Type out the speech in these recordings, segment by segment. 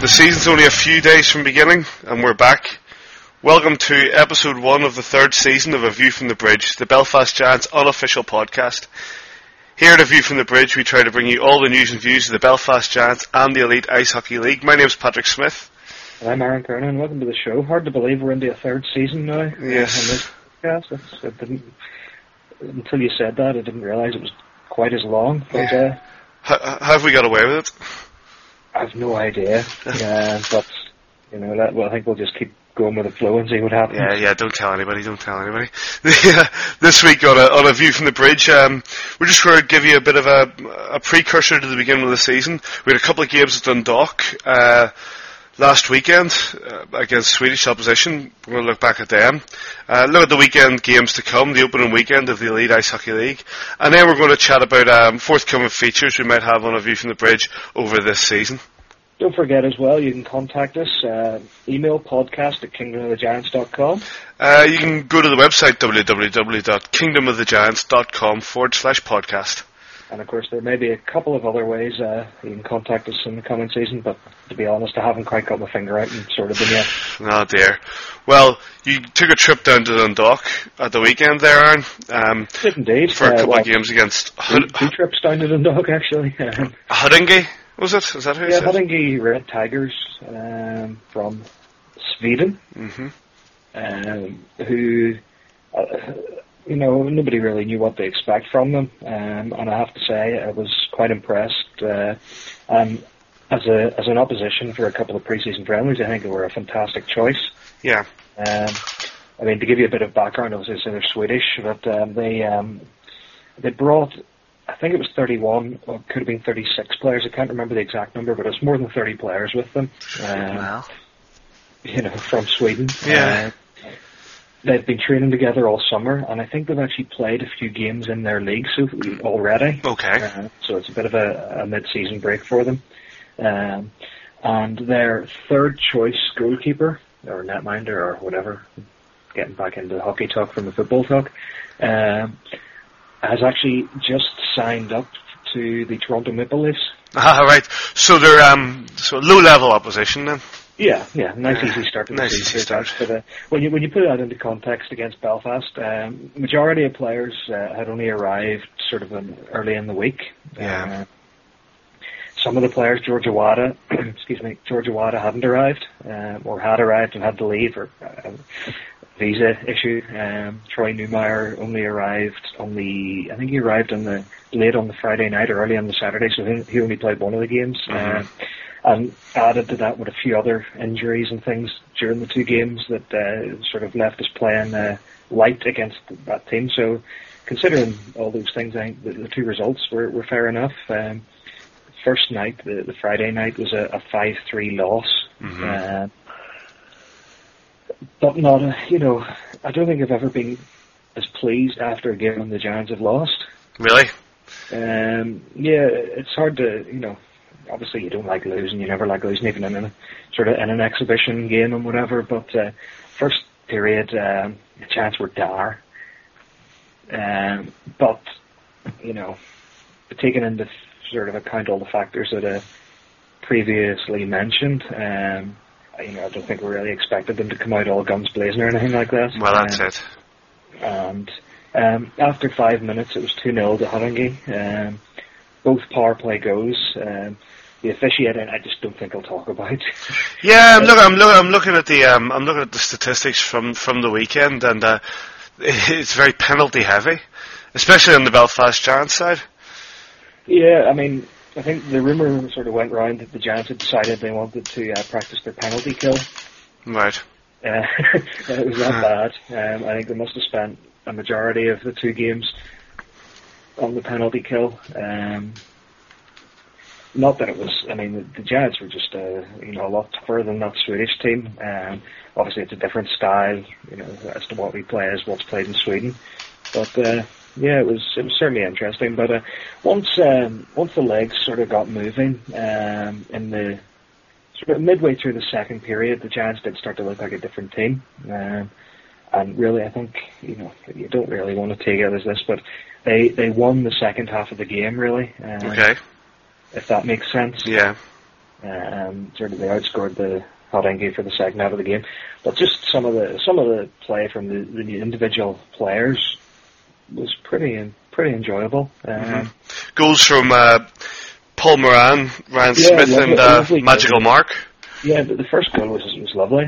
The season's only a few days from beginning, and we're back. Welcome to episode 1 of the third season of A View from the Bridge, the Belfast Giants unofficial podcast. Here at A View from the Bridge, we try to bring you all the news and views of the Belfast Giants and the Elite Ice Hockey League. My name's Patrick Smith. And I'm Aaron Kernan. Welcome to the show. Hard to believe we're into a third season now. Yes. On this podcast. Until you said that, I didn't realise it was quite as long. But, How have we got away with it? I've no idea. But, you know, I think we'll just keep going with the flow and see what happens. Yeah, don't tell anybody. This week on a View from the Bridge, we're just going to give you a bit of a precursor to the beginning of the season. We had a couple of games at Dundalk last weekend against Swedish opposition. We're going to look back at them. Look at the weekend games to come, the opening weekend of the Elite Ice Hockey League. And then we're going to chat about forthcoming features we might have on A View from the Bridge over this season. Don't forget as well, you can contact us, email podcast@kingdomofthegiants.com. You can go to the website www.kingdomofthegiants.com/podcast. And of course, there may be a couple of other ways you can contact us in the coming season, but to be honest, I haven't quite got my finger out and sorted them yet. Oh dear. Well, you took a trip down to Dundalk at the weekend there, Aaron. Did indeed. For a couple of games against... Two trips down to Dundalk, actually. Huddinge, was it? Is that who it is? Yeah, Huddinge Red Tigers from Sweden, who... you know, nobody really knew what to expect from them, and I have to say I was quite impressed. And as an opposition for a couple of pre-season friendlies, I think they were a fantastic choice. Yeah. I mean, to give you a bit of background, obviously they're Swedish, but they brought, I think it was 31, or it could have been 36 players. I can't remember the exact number, but it was more than 30 players with them. You know, from Sweden. Yeah. They've been training together all summer, and I think they've actually played a few games in their league already. Okay. So it's a bit of a mid-season break for them. And their third choice goalkeeper, or netminder, or whatever, getting back into hockey talk from the football talk, has actually just signed up to the Toronto Maple Leafs. Right. So they're so low-level opposition then. Yeah, nice easy start to the season. Easy start. But when you put that into context against Belfast, majority of players had only arrived sort of early in the week. Yeah. Some of the players, Georgia Wada hadn't arrived, or had arrived and had to leave, or visa issue. Troy Neumeier only arrived I think he arrived late on the Friday night or early on the Saturday, so he only played one of the games. And added to that with a few other injuries and things during the two games that sort of left us playing light against that team. So considering all those things, I think the two results were fair enough. First night, the Friday night, was a 5-3 loss. But not, I don't think I've ever been as pleased after a game when the Giants have lost. Really? Yeah, it's hard to, obviously you don't like losing, you never like losing, even in an exhibition game and whatever, but first period, the Giants were dire. But, taking into sort of account all the factors that I previously mentioned, I don't think we really expected them to come out all guns blazing or anything like that. Well, that's it. And after 5 minutes, it was 2-0 to Huddinge. Both power play goals. The officiating, I just don't think I'll talk about. Yeah, I'm looking at the statistics from the weekend, and it's very penalty heavy, especially on the Belfast Giants side. Yeah, I mean, I think the rumour sort of went round that the Giants had decided they wanted to practice their penalty kill. Right. It was that bad. I think they must have spent a majority of the two games on the penalty kill. Not that it was, the Giants were just a lot tougher than that Swedish team. Obviously it's a different style, as to what we play as what's played in Sweden. But yeah, it was certainly interesting. But once the legs sort of got moving, in the sort of midway through the second period, the Giants did start to look like a different team. And really, I think, you don't really want to take it as this, but they won the second half of the game, really. Okay. If that makes sense. Yeah. Sort of they outscored the Haringey for the second half of the game, but just some of the play from the individual players was pretty enjoyable. Goals from Paul Moran, Ryan Smith, and Magical Mark. Yeah, the first goal was lovely.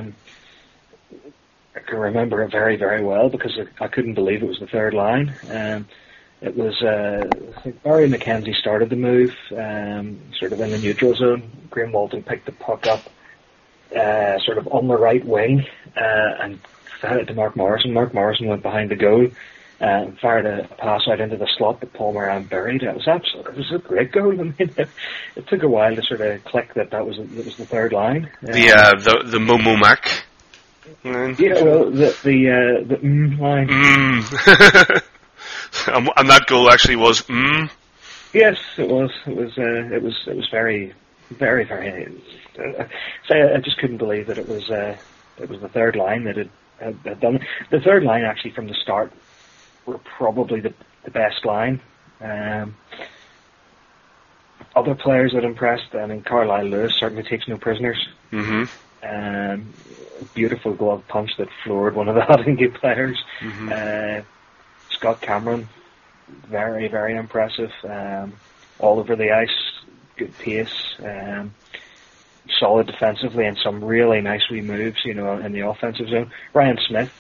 I can remember it very, very well because I couldn't believe it was the third line. It was, I think Barry McKenzie started the move, sort of in the neutral zone. Graham Walton picked the puck up, sort of on the right wing, and fed it to Mark Morrison. Mark Morrison went behind the goal, and fired a pass out into the slot that Paul Moran buried. It was a great goal. I mean, it took a while to sort of click that was the third line. The Momo Mac. Yeah, well, the line. And that goal actually was Yes, it was. It was very, very, very. I just couldn't believe that it was the third line that had done it. The third line actually from the start were probably the best line. Other players that impressed. I mean, Carlisle Lewis certainly takes no prisoners. Beautiful glove punch that floored one of the Haringey players. Scott Cameron, very, very impressive. All over the ice, good pace, solid defensively, and some really nice wee moves, in the offensive zone. Ryan Smith,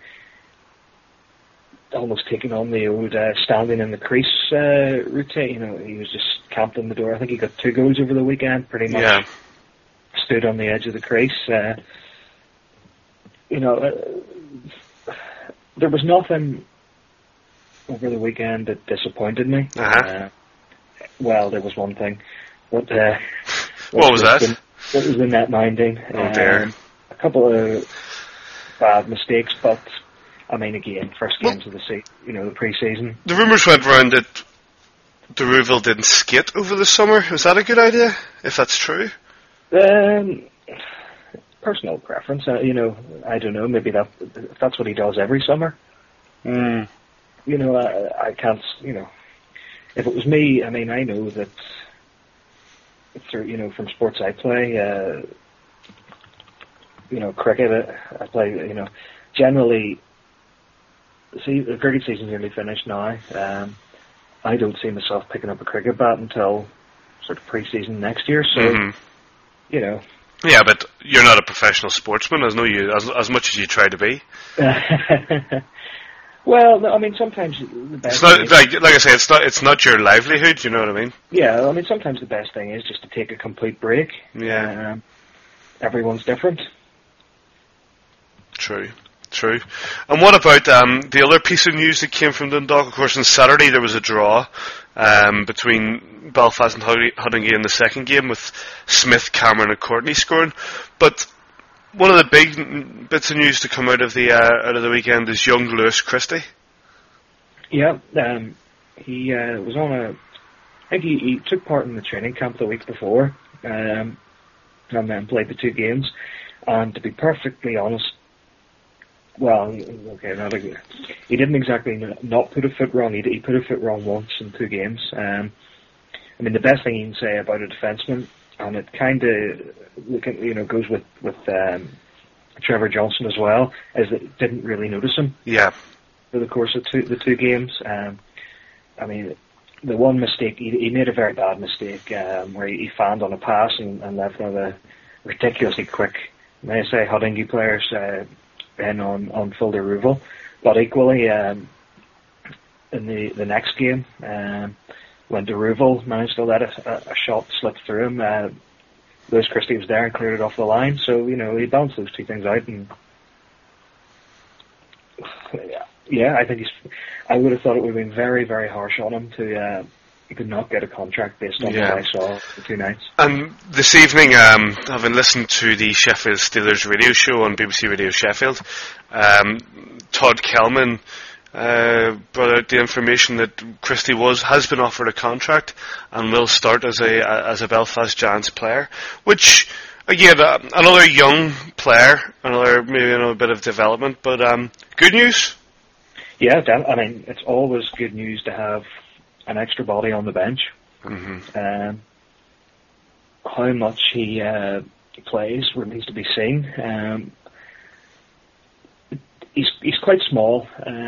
almost taking on the old standing in the crease routine. He was just camped on the door. I think he got 2 goals over the weekend, pretty much. Stood on the edge of the crease. There was nothing over the weekend that disappointed me. Well, there was one thing. What was that? It was the net minding. Dear. A couple of bad mistakes, but I mean, again, first games of the the pre-season. The rumours went round that de Rouville didn't skate over the summer. Was that a good idea? If that's true. Personal preference. I don't know. Maybe that's what he does every summer. I can't. If it was me, I mean, I know that through from sports I play. Cricket. I play. Generally, the cricket season's nearly finished now. I don't see myself picking up a cricket bat until sort of pre-season next year. So, Yeah, but you're not a professional sportsman, as much as you try to be. Well, no, I mean, sometimes the best. It's not like I say. It's not your livelihood. You know what I mean? Yeah, I mean, sometimes the best thing is just to take a complete break. Yeah. Everyone's different. True. And what about the other piece of news that came from Dundalk? Of course, on Saturday there was a draw between Belfast and Haringey in the second game, with Smith, Cameron and Courtney scoring. But one of the big bits of news to come out of the weekend is young Lewis Christie. Yeah, he was on I think he took part in the training camp the week before, and then played the 2 games. And to be perfectly honest, he didn't exactly not put a foot wrong. He put a foot wrong once in 2 games. I mean, the best thing you can say about a defenseman, and it kind of goes with Trevor Johnson as well, is that didn't really notice him. Yeah. For the course of the 2 games. I mean, the one mistake, he made a very bad mistake where he fanned on a pass and left one of the ridiculously quick, may I say, Haringey players in on full de Rouville. But equally, in the next game, when de Rouville managed to let a shot slip through him, Lewis Christie was there and cleared it off the line. So, he balanced those 2 things out. And yeah, I think I would have thought it would have been very, very harsh on him to he could not get a contract based on what I saw the 2 nights. And this evening, having listened to the Sheffield Steelers radio show on BBC Radio Sheffield, Todd Kelman brought out the information that Christie has been offered a contract and will start as a Belfast Giants player, which again, another young player, maybe a bit of development, but good news. Yeah, I mean, it's always good news to have an extra body on the bench. how much he plays remains to be seen. He's quite small,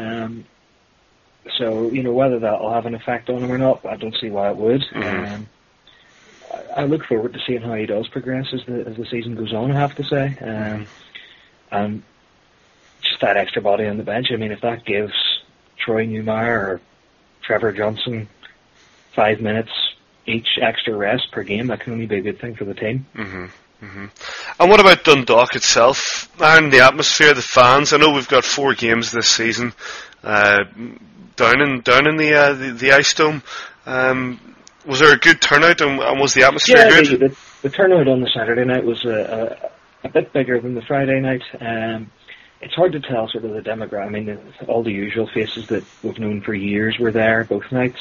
so whether that will have an effect on him or not, I don't see why it would. Mm-hmm. I look forward to seeing how he does progress as the season goes on, I have to say. And just that extra body on the bench, I mean, if that gives Troy Newmeyer or Trevor Johnson 5 minutes each extra rest per game, that can only be a good thing for the team. Mm-hmm. Mm-hmm. And what about Dundalk itself? And the atmosphere, the fans. I know we've got 4 games this season down in the Ice Dome. Was there a good turnout, and was the atmosphere good? The turnout on the Saturday night was a bit bigger than the Friday night. It's hard to tell sort of the demographic. I mean, all the usual faces that we've known for years were there both nights.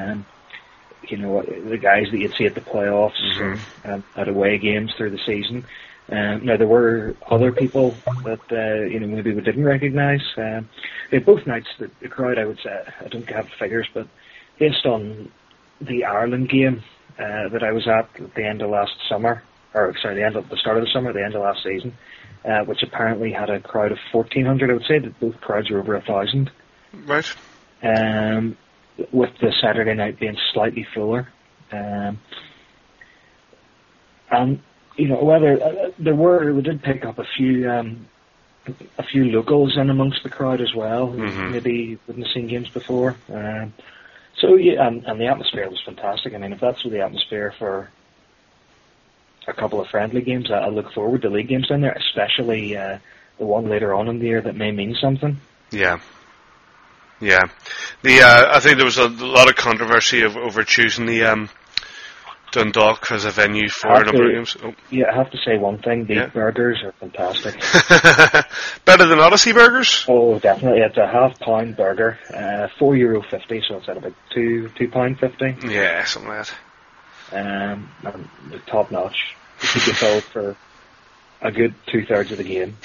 The guys that you'd see at the playoffs and at away games through the season. Now, there were other people that maybe we didn't recognise. Both nights, the crowd, I would say, I don't have figures, but based on the Ireland game that I was at the end of last summer, the start of the summer, the end of last season, which apparently had a crowd of 1,400. I would say that both crowds were over 1,000. Right. With the Saturday night being slightly fuller. And whether we did pick up a few locals in amongst the crowd as well, who maybe wouldn't have seen games before. So yeah, and the atmosphere was fantastic. I mean, if that's the atmosphere for a couple of friendly games, I look forward to league games down there, especially the one later on in the year that may mean something. Yeah. Yeah. I think there was a lot of controversy over choosing the Dundalk as a venue for a number of games. Oh. Yeah, I have to say one thing. The burgers are fantastic. Better than Odyssey burgers? Oh, definitely. It's a £half-pound burger, €4.50, so it's at about £2.50. Yeah, something like that. And top notch. You keep you filled for a good 2/3 of the game.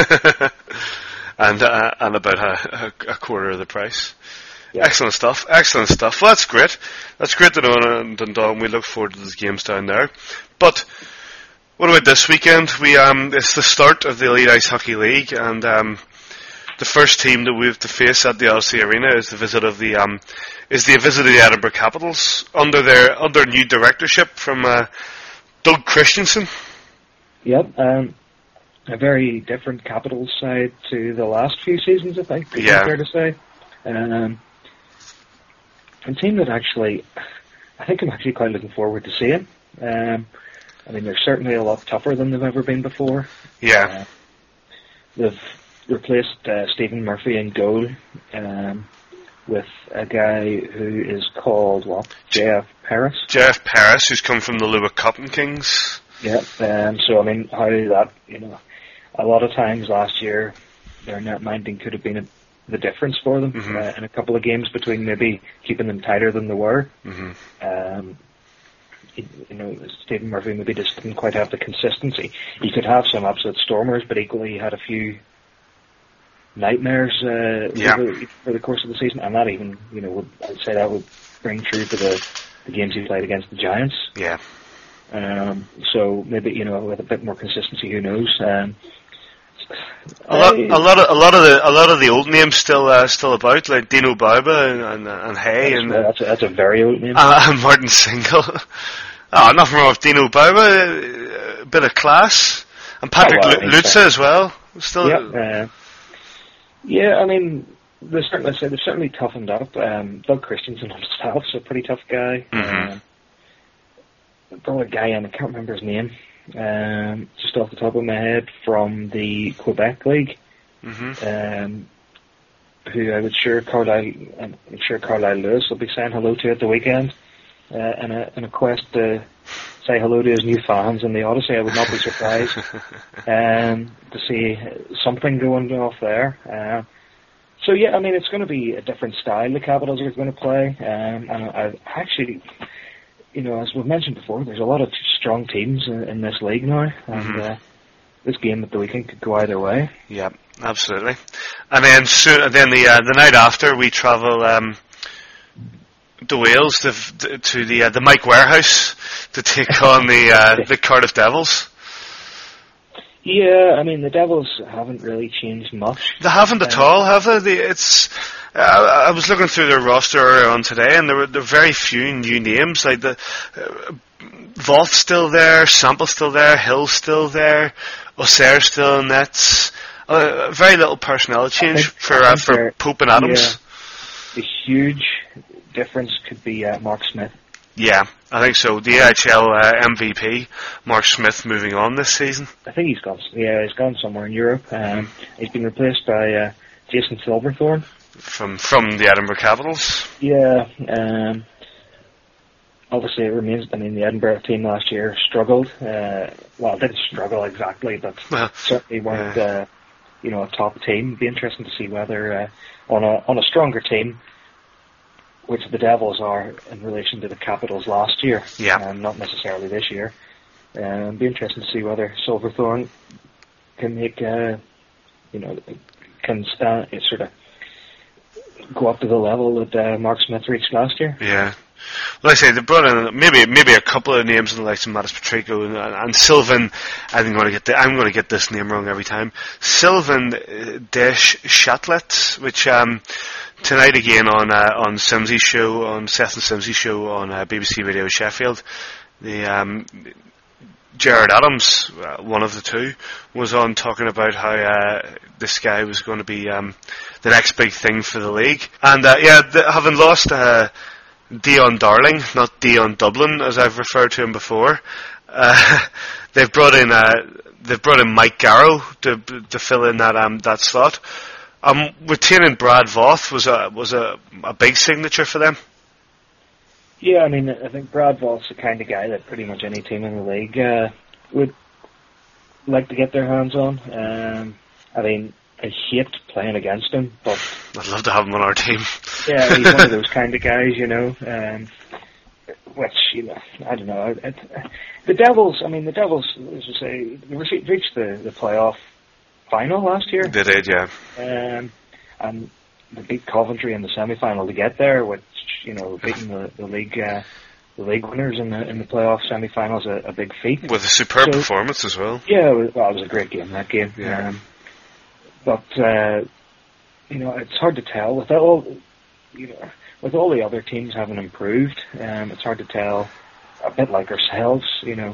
and about a quarter of the price. Yeah. Excellent stuff. Well, that's great. That's great to know in Dundalk, and we look forward to the games down there. But what about this weekend? It's the start of the Elite Ice Hockey League, and the first team that we have to face at the Odyssey Arena is the visit of the Edinburgh Capitals under new directorship from Doug Christensen. Yep. A very different Capitals side to the last few seasons, I think. Yeah. Fair to say. A team that actually, I think I'm actually quite looking forward to seeing. I mean, they're certainly a lot tougher than they've ever been before. Yeah. They've replaced Stephen Murphy in goal with a guy who is called, J.F. Paris. J.F. Paris, who's come from the Louis Cotton Kings. Yeah, so I mean, how that, a lot of times last year, their net minding could have been the difference for them in a couple of games between maybe keeping them tighter than they were. Stephen Murphy maybe just didn't quite have the consistency. He could have some absolute stormers, but equally he had a few nightmares for the course of the season, and that even, I'd say that would bring true for the games he played against the Giants. Yeah. So maybe, with a bit more consistency, who knows? A lot of the old names still about, like Dino Bauba and Hay, that's a very old name. And Martin Single. Nothing wrong with Dino Bauba. A bit of class, and Patrick Lutze as well. Still. Yeah. I mean, they've certainly toughened up. Doug Christensen himself is a pretty tough guy. Brought a guy in, I can't remember his name. Just off the top of my head, from the Quebec League, who I'm sure Carlisle Lewis will be saying hello to at the weekend, in a quest to say hello to his new fans in the Odyssey. I would not be surprised to see something going off there. So yeah, I mean, it's going to be a different style the Capitals are going to play, and I actually, as we've mentioned before, there's a lot of strong teams in this league now, and this game at the weekend could go either way. Yeah, absolutely. And then the night after, we travel to Wales to the Mike Warehouse to take on the Cardiff Devils. Yeah, I mean the Devils haven't really changed much. They haven't at all, have they? I was looking through their roster earlier on today, and there were very few new names. Like the Voth still there, Sample's still there, Hill's still there, O'Sair's still in nets. Very little personnel change for Pope and Adams. Yeah, the huge difference could be Mark Smith. Yeah, I think so. The AHL MVP, Mark Smith, moving on this season. I think he's gone. Yeah, he's gone somewhere in Europe. He's been replaced by Jason Silverthorne from the Edinburgh Capitals. Yeah. Obviously, it remains. I mean, the Edinburgh team last year struggled. Well, didn't struggle exactly, but certainly weren't a top team. It'd be interesting to see whether on a stronger team, which the Devils are in relation to the Capitals last year, not necessarily this year. It'd be interesting to see whether Silverthorne can make, can stand, sort of go up to the level that Mark Smith reached last year. Yeah. Well, I say they brought in maybe a couple of names in the likes of Mattis Patrico and Sylvain. I'm going to get this name wrong every time. Sylvain Deschâtelet, which tonight again on Simsey's show, on Seth and Simsey's show on BBC Radio Sheffield, the Gerard Adams, one of the two, was on talking about how this guy was going to be the next big thing for the league, and having lost Dion Darling, not Dion Dublin as I've referred to him before, they've brought in Mike Garrow to fill in that slot. Retaining Brad Voth was a big signature for them. Yeah, I mean, I think Brad Voth's the kind of guy that pretty much any team in the league would like to get their hands on. I mean, I hate playing against him, but I'd love to have him on our team. Yeah, he's one of those kind of guys, which, I don't know. The Devils, as I say, they reached the playoff final last year. They did, yeah. And they beat Coventry in the semi-final to get there, which, beating the league winners in the playoff semi-final is a big feat. With a superb performance as well. Yeah, it was a great game, that game. Yeah. But it's hard to tell with all the other teams having improved. It's hard to tell. A bit like ourselves, the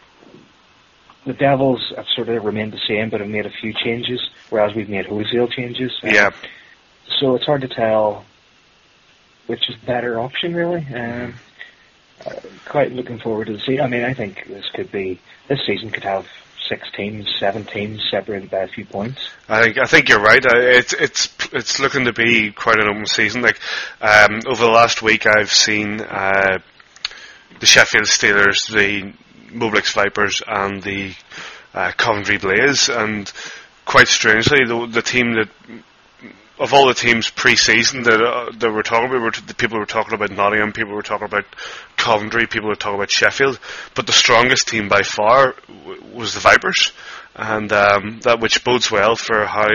Devils have sort of remained the same, but have made a few changes, whereas we've made wholesale changes. Yeah. So it's hard to tell which is the better option, really. Quite looking forward to the season. I mean, I think this season could have 6 teams, 7 teams separated by a few points. I think you're right. It's looking to be quite an open season. Like over the last week, I've seen the Sheffield Steelers, the Moblix Vipers, and the Coventry Blaze, and quite strangely, the team that of all the teams pre-season that we're talking about, the people were talking about Nottingham, people were talking about Coventry, people were talking about Sheffield, but the strongest team by far was the Vipers, and that which bodes well for how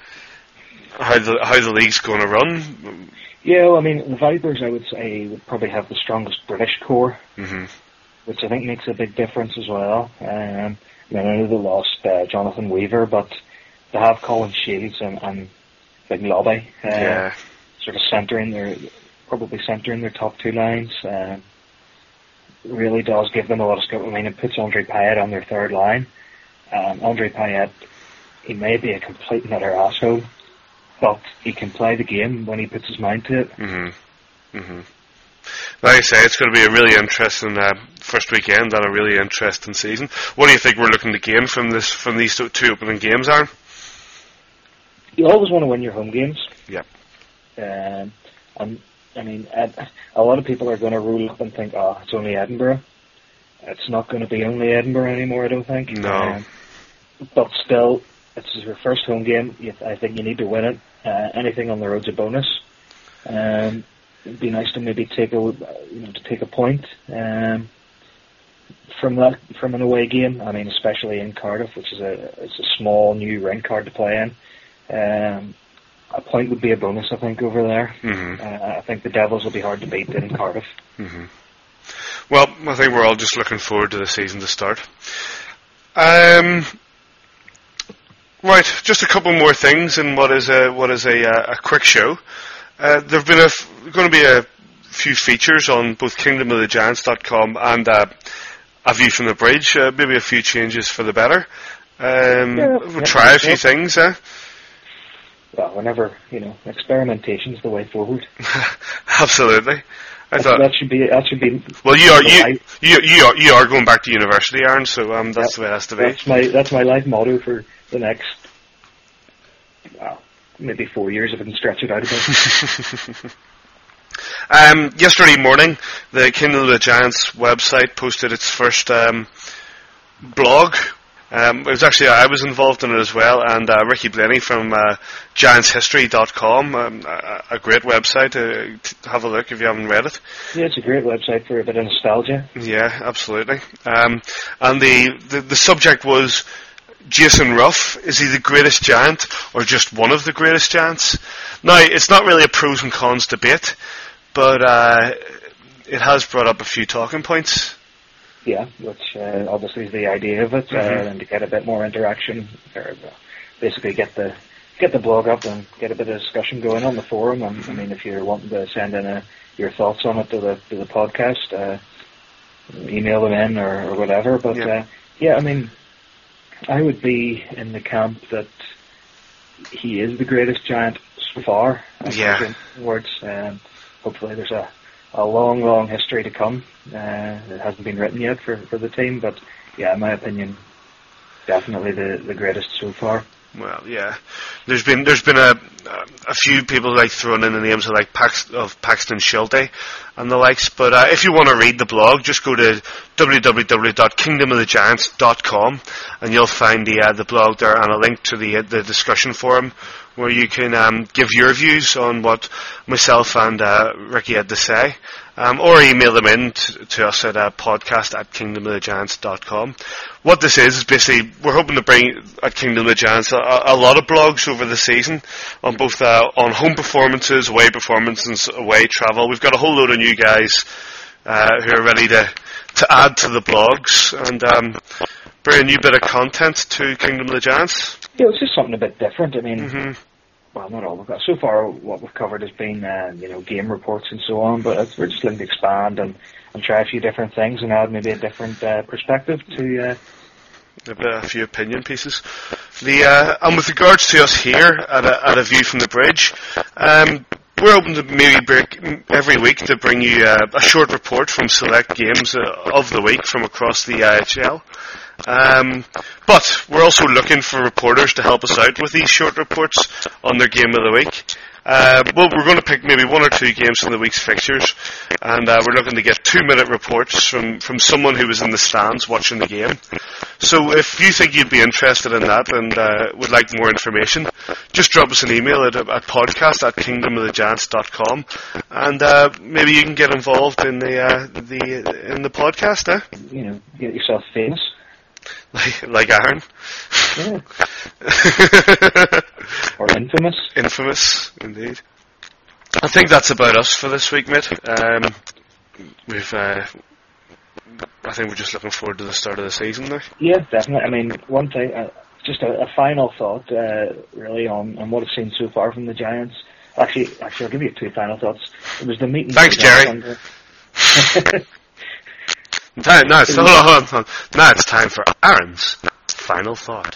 the league's going to run. Yeah, well, I mean, the Vipers, I would say, would probably have the strongest British core, which I think makes a big difference as well. I know they lost Jonathan Weaver, but they have Colin Shields and Big Lobby, sort of centering their top 2 lines. Really does give them a lot of scope. I mean, it puts Andre Payet on their 3rd line. Andre Payet, he may be a complete and utter asshole, but he can play the game when he puts his mind to it. Like I say, it's going to be a really interesting first weekend and a really interesting season. What do you think we're looking to gain from these 2 opening games, Aaron? You always want to win your home games. Yep. And I mean, a lot of people are going to rule up and think, it's only Edinburgh. It's not going to be only Edinburgh anymore, I don't think. No. But still, it's your first home game. I think you need to win it. Anything on the road's a bonus. It'd be nice to maybe take a point from an away game. I mean, especially in Cardiff, which is a small new rink card to play in. a point would be a bonus, I think, over there. Mm-hmm. I think the Devils will be hard to beat in Cardiff. Mm-hmm. Well, I think we're all just looking forward to the season to start. Right, just a couple more things in what is a quick show. There've been going to be a few features on both KingdomoftheGiants.com and A View from the Bridge. Maybe a few changes for the better. We'll try a few things. Well, whenever experimentation's the way forward. Absolutely. I thought that should be. Well, you are going back to university, Aaron. So that's the way it has to be. That's my life motto for the next, maybe 4 years if I can stretch it out a bit. Yesterday morning, the Kingdom of the Giants website posted its first blog. It was actually, I was involved in it as well, and Ricky Blaney from GiantsHistory.com, a great website to have a look if you haven't read it. Yeah, it's a great website for a bit of nostalgia. Yeah, absolutely. And the subject was Jason Ruff, is he the greatest Giant or just one of the greatest Giants? Now, it's not really a pros and cons debate, but it has brought up a few talking points. Yeah, which obviously is the idea of it, and to get a bit more interaction, or basically get the blog up and get a bit of discussion going on the forum. I mean, if you're wanting to send in your thoughts on it to the podcast, email them in or whatever. But I mean, I would be in the camp that he is the greatest Giant so far. In words, hopefully there's a long history to come. It hasn't been written yet for the team, but in my opinion, definitely the greatest so far. Well, yeah, there's been a few people like throwing in the names of like Paxton Schulte and the likes. But if you want to read the blog, just go to www.kingdomofthegiants.com and you'll find the blog there and a link to the discussion forum where you can give your views on what myself and Ricky had to say. Or email them in to us at podcast@kingdomofthegiants.com. What this is basically, we're hoping to bring at Kingdom of the Giants a lot of blogs over the season on both on home performances, away performances, away travel. We've got a whole load of new guys who are ready to add to the blogs and bring a new bit of content to Kingdom of the Giants. Yeah, it's just something a bit different. I mean, well, not all we've got. So far, what we've covered has been, game reports and so on, but we're just looking to expand and try a few different things and add maybe a different perspective to... a few opinion pieces. And with regards to us here at A View from the Bridge, we're open to maybe every week to bring you a short report from select games of the week from across the IHL. But we're also looking for reporters to help us out with these short reports on their game of the week. Well, we're going to pick maybe one or two games from the week's fixtures, and we're looking to get 2-minute reports from someone who was in the stands watching the game. So if you think you'd be interested in that and would like more information, just drop us an email at podcast@kingdomofthegiants.com, and maybe you can get involved in the podcast. Get yourself famous. Like Aaron. Yeah. Or infamous. Infamous, indeed. I think that's about us for this week, mate. I think we're just looking forward to the start of the season now. Yeah, definitely. I mean, one thing, just a final thought, really, on what I've seen so far from the Giants. Actually, I'll give you 2 final thoughts. It was the meeting. Thanks, Jerry. Now it's time for Aaron's final thought.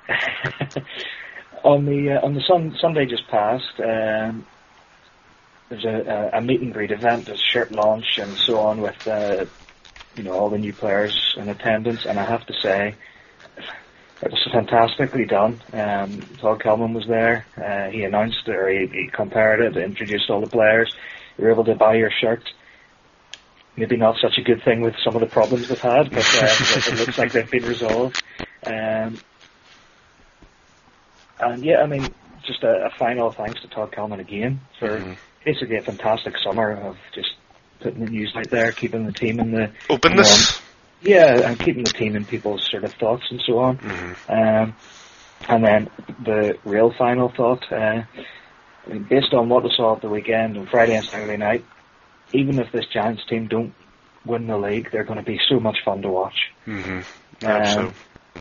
On the Sunday just passed, there's a meet and greet event, a shirt launch and so on with all the new players in attendance, and I have to say it was fantastically done. Todd Kelman was there. He announced it, or he compared it, introduced all the players. You were able to buy your shirt. Maybe not such a good thing with some of the problems we've had, but it looks like they've been resolved. And yeah, I mean, just a final thanks to Todd Kelman again for basically a fantastic summer of just putting the news out there, keeping the team in the openness. And keeping the team in people's sort of thoughts and so on. And then the real final thought, I mean, based on what we saw at the weekend on Friday and Saturday night, even if this Giants team don't win the league, they're going to be so much fun to watch. Absolutely.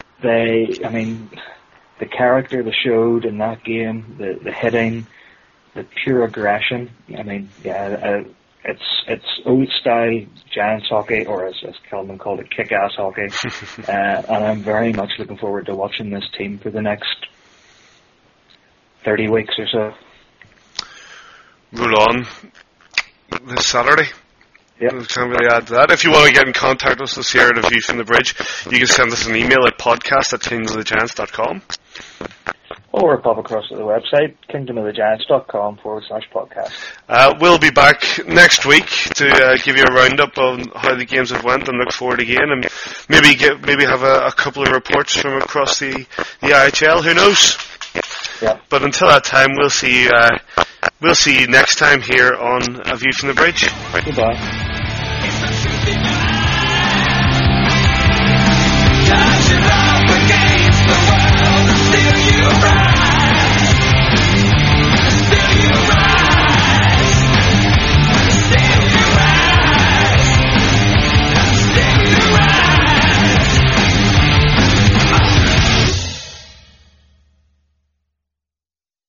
The character they showed in that game, the hitting, the pure aggression. I mean, it's old style Giants hockey, or as Kelman called it, kick-ass hockey. And I'm very much looking forward to watching this team for the next 30 weeks or so. Roll on this Saturday. Yep. I can't really add to that. If you want to get in contact with us here at A View from the Bridge, you can send us an email at podcast@kingsofthegiants.com. Or pop across to the website, kingdomofthegiants.com/podcast. We'll be back next week to give you a roundup on how the games have went and look forward again, and maybe have a couple of reports from across the IHL. Who knows? Yeah. But until that time, we'll see you next time here on A View from the Bridge. Goodbye.